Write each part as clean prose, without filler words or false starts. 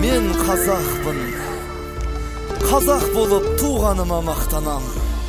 Мен қазақпын, қазақ болып туғаныма мақтанам.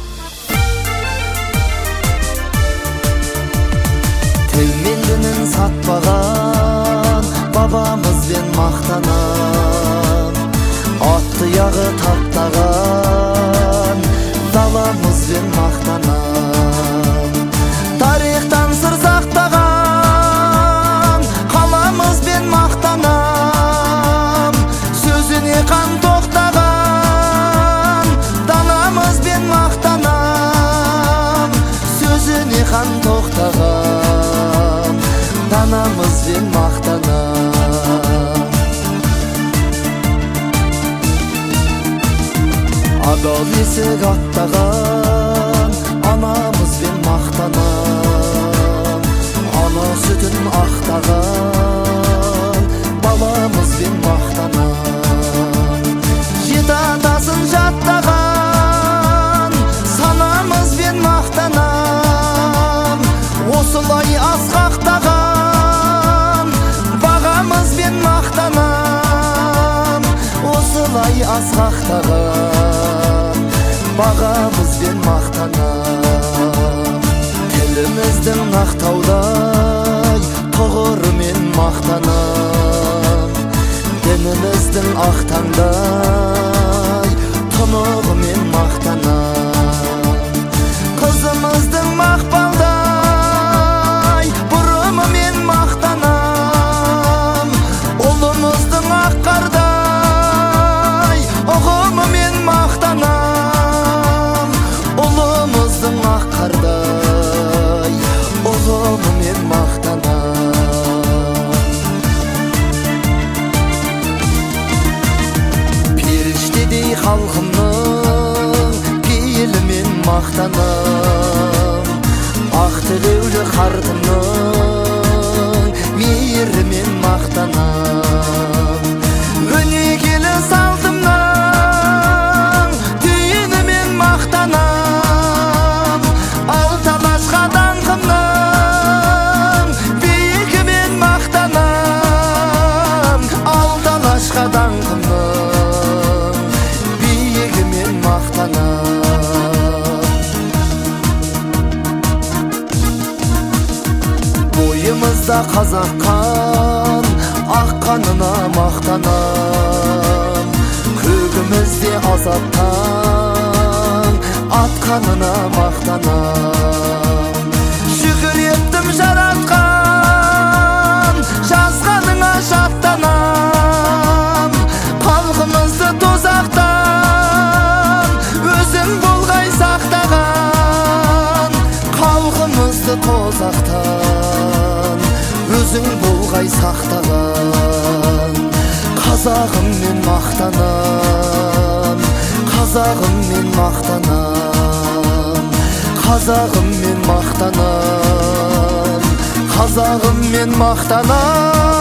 Тел мен дінін сатпаған бабамызбен мақтанам. Ат тұяғы таптаған даламызбен мақтанам. Тарихтан сыр сақтаған қаламызбен мақтанам. Сөзіне қан тоқтаған данамызбен мақтанам. Сөзіне қан тоқтаған данамызбен мақтанам. Адал есік аттаған анамызбен мақтанам. Ана сүтін ақтаған баламызбен мақтанам. Жеті атасын жаттаған санамызбен мақтанам. Осылай асқақтаған бағамызбен мақтанам. Осылай асқақтаған бағамызбен мақтанам. Тіліміздің ақтаудай тұғырымен мақтанам. Дініміздің ақтаңдай тұнығымен мақтанам. Қызымыздың мақпалдай бұрымымен мақтанам. Ұлымыздың аққардай ұғымымен мақтанам. Ұлымыздың аққардай ұғымымен мақтанам. Періштедей халқымның пейілімен мақтанам. Ақ тілеулі қартымның мейірімен мақтанам. Өнегелі салтымның түйінімен мақтанам. Алталашқа даңқымның биігімен мақтанам. Алталашқа даңқымның биігімен мақтанам. Бойымызда қазаққан аққанына мақтанам. Көгімізде азаттан атқанына мақтанам. Шүкір еттім жаратқан жазғаныңа шаттанам. Халқымызды тозақтан өзің болғай сақтаған. Халқымызды тозақтан өзің болғай сақтаған. Қазағыммен мақтанам. Қазағыммен мақтанам. Қазағыммен мақтанам. Қазағыммен мақтанам.